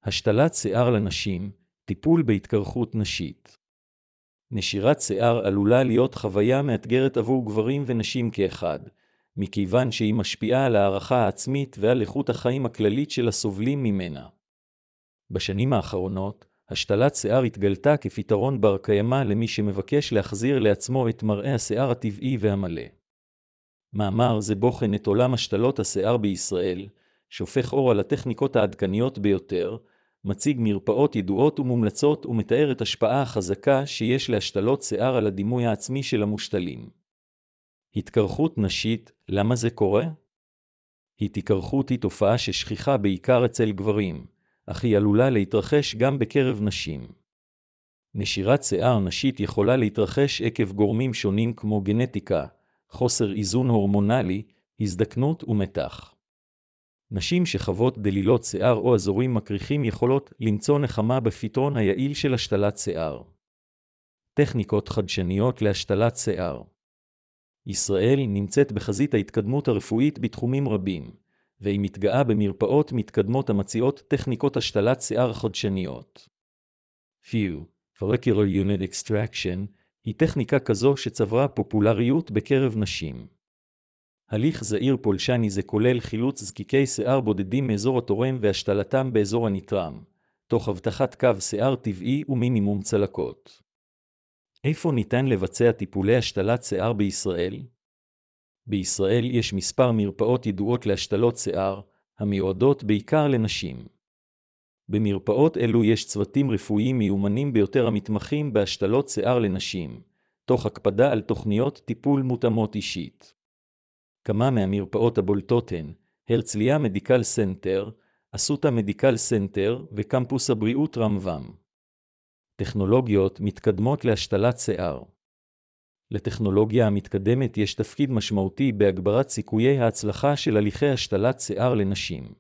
השתלת שיער לנשים, טיפול בהתקרחות נשית. נשירת שיער עלולה להיות חוויה מאתגרת עבור גברים ונשים כאחד, מכיוון שהיא משפיעה על הערכה העצמית ועל איכות החיים הכללית של הסובלים ממנה. בשנים האחרונות, השתלת שיער התגלתה כפתרון בר קיימא למי שמבקש להחזיר לעצמו את מראה השיער הטבעי והמלא. מאמר זה בוחן את עולם השתלות השיער בישראל, שופך אור על הטכניקות העדכניות ביותר, מציג מרפאות ידועות ומומלצות ומתאר את השפעה החזקה שיש להשתלות שיער על הדימוי העצמי של המושתלים. התקרחות נשית, למה זה קורה? התקרחות היא תופעה ששכיחה בעיקר אצל גברים, אך היא עלולה להתרחש גם בקרב נשים. נשירת שיער נשית יכולה להתרחש עקב גורמים שונים כמו גנטיקה, חוסר איזון הורמונלי, הזדקנות ומתח. נשים שחוות דלילות שיער או אזורים מקריחים יכולות למצוא נחמה בפתרון היעיל של השתלת שיער. טכניקות חדשניות להשתלת שיער. ישראל נמצאת בחזית ההתקדמות הרפואית בתחומים רבים, והיא מתגאה במרפאות מתקדמות המציעות טכניקות השתלת שיער חדשניות. Follicular Unit Extraction היא טכניקה כזו שצברה פופולריות בקרב נשים. הליך זעיר פולשני זה כולל חילוץ זקיקי שיער בודדים מאזור התורם והשתלתם באזור הנתרם, תוך הבטחת קו שיער טבעי ומינימום צלקות. איפה ניתן לבצע טיפולי השתלת שיער בישראל? בישראל יש מספר מרפאות ידועות להשתלות שיער, המיועדות בעיקר לנשים. במרפאות אלו יש צוותים רפואיים מיומנים ביותר המתמחים בהשתלות שיער לנשים, תוך הקפדה על תוכניות טיפול מותאמות אישית. כמה מהמרפאות הבולטות הן הרצליה מדיקל סנטר, אסותא מדיקל סנטר וקמפוס הבריאות רמב"ם. טכנולוגיות מתקדמות להשתלת שיער. לטכנולוגיה המתקדמת יש תפקיד משמעותי בהגברת סיכויי ההצלחה של הליכי השתלת שיער לנשים.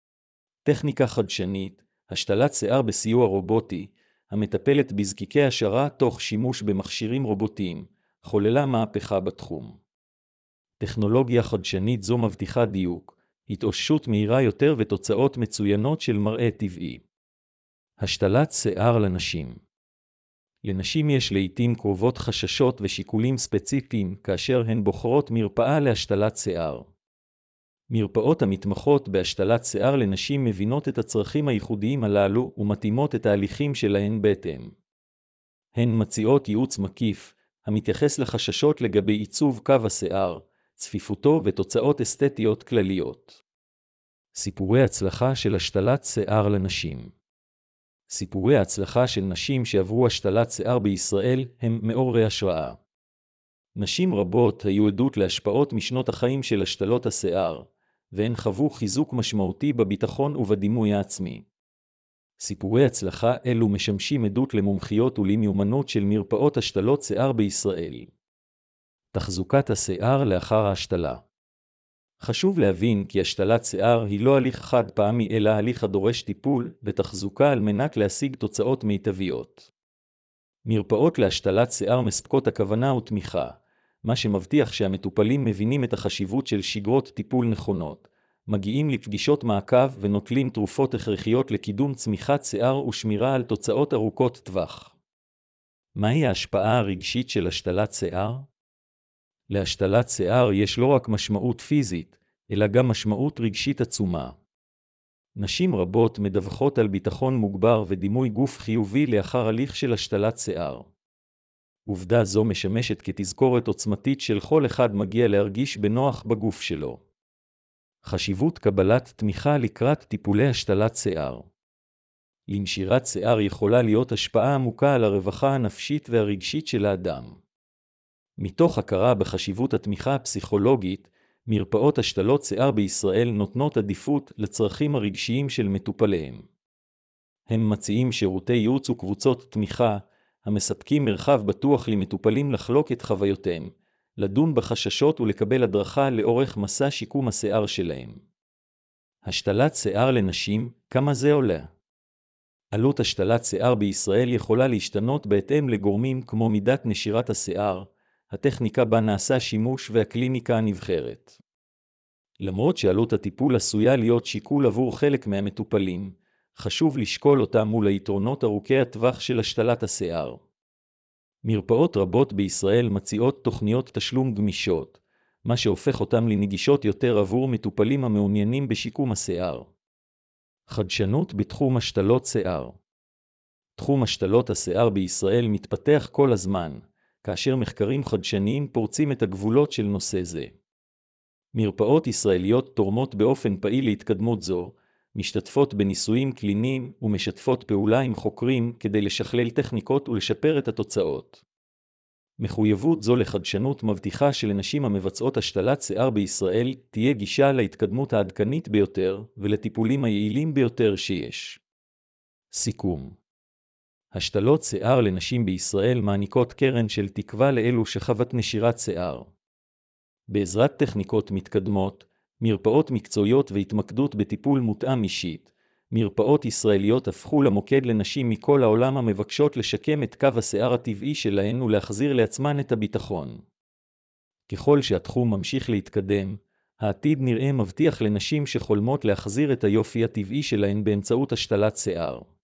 טכניקה חדשנית, השתלת שיער בסיוע רובוטי, המטפלת בזקיקי השערה תוך שימוש במכשירים רובוטיים, חוללה מהפכה בתחום. טכנולוגיה חדשנית זו מבטיחה דיוק, התאוששות מהירה יותר ותוצאות מצוינות של מראה טבעי. השתלת שיער לנשים. לנשים יש לעתים קרובות חששות ושיקולים ספציפיים כאשר הן בוחרות מרפאה להשתלת שיער. מרפאות המתמחות בהשתלת שיער לנשים מבינות את הצרכים הייחודיים הללו ומתאימות את ההליכים שלהן בהתאם. הן מציעות ייעוץ מקיף, המתייחס לחששות לגבי עיצוב קו השיער, צפיפותו ותוצאות אסתטיות כלליות. סיפורי הצלחה של השתלת שיער לנשים. סיפורי ההצלחה של נשים שעברו השתלת שיער בישראל הם מעוררי השראה. נשים רבות היו עדות להשפעות משנות החיים של השתלות השיער, והן חוו חיזוק משמעותי בביטחון ובדימוי העצמי. סיפורי הצלחה אלו משמשים עדות למומחיות ולמיומנות של מרפאות השתלות שיער בישראל. תחזוקת השיער לאחר ההשתלה. חשוב להבין כי השתלת שיער היא לא הליך חד פעמי אלא הליך הדורש טיפול ותחזוקה על מנת להשיג תוצאות מיטביות. מרפאות להשתלת שיער מספקות הכוונה ותמיכה, מה שמבטיח שהמטופלים מבינים את החשיבות של שגרות טיפול נכונות, מגיעים לפגישות מעקב ונוטלים תרופות הכרחיות לקידום צמיחת שיער ושמירה על תוצאות ארוכות טווח. מהי ההשפעה הרגשית של השתלת שיער? להשתלת שיער יש לא רק משמעות פיזית, אלא גם משמעות רגשית עצומה. נשים רבות מדווחות על ביטחון מוגבר ודימוי גוף חיובי לאחר הליך של השתלת שיער. עובדה זו משמשת כתזכורת עוצמתית של כל אחד מגיע להרגיש בנוח בגוף שלו. חשיבות קבלת תמיכה לקראת טיפולי השתלת שיער. לנשירת שיער יכולה להיות השפעה עמוקה על הרווחה הנפשית והרגשית של האדם. מתוך הכרה בחשיבות התמיכה הפסיכולוגית, מרפאות השתלות שיער בישראל נותנות עדיפות לצרכים הרגשיים של מטופליהם. הם מציעים שירותי ייעוץ וקבוצות תמיכה, המספקים מרחב בטוח למטופלים לחלוק את חוויותיהם, לדון בחששות ולקבל הדרכה לאורך מסע שיקום השיער שלהם. השתלת שיער לנשים, כמה זה עולה? עלות השתלת שיער בישראל יכולה להשתנות בהתאם לגורמים כמו מידת נשירת השיער, הטכניקה בה נעשה שימוש והקליניקה הנבחרת. למרות שעלות הטיפול עשויה להיות שיקול עבור חלק מהמטופלים, חשוב לשקול אותם מול היתרונות ארוכי הטווח של השתלת השיער. מרפאות רבות בישראל מציעות תוכניות תשלום גמישות, מה שהופך אותם לנגישות יותר עבור מטופלים המעוניינים בשיקום השיער. חדשנות בתחום השתלות שיער. תחום השתלות השיער בישראל מתפתח כל הזמן, כאשר מחקרים חדשניים פורצים את הגבולות של נושא זה. מרפאות ישראליות תורמות באופן פעיל להתקדמות זו, משתתפות בניסויים קליניים ומשתפות פעולה עם חוקרים כדי לשכלל טכניקות ולשפר את התוצאות. מחויבות זו לחדשנות מבטיחה שלנשים המבצעות השתלת שיער בישראל תהיה גישה להתקדמות העדכנית ביותר ולטיפולים היעילים ביותר שיש. סיכום. השתלות שיער לנשים בישראל מעניקות קרן של תקווה לאלו שחוות נשירת שיער. בעזרת טכניקות מתקדמות, מרפאות מקצועיות והתמקדות בטיפול מותאם אישית, מרפאות ישראליות הפכו למוקד לנשים מכל העולם המבקשות לשקם את קו השיער הטבעי שלהן ולהחזיר לעצמן את הביטחון. ככל שהתחום ממשיך להתקדם, העתיד נראה מבטיח לנשים שחולמות להחזיר את היופי הטבעי שלהן באמצעות השתלת שיער.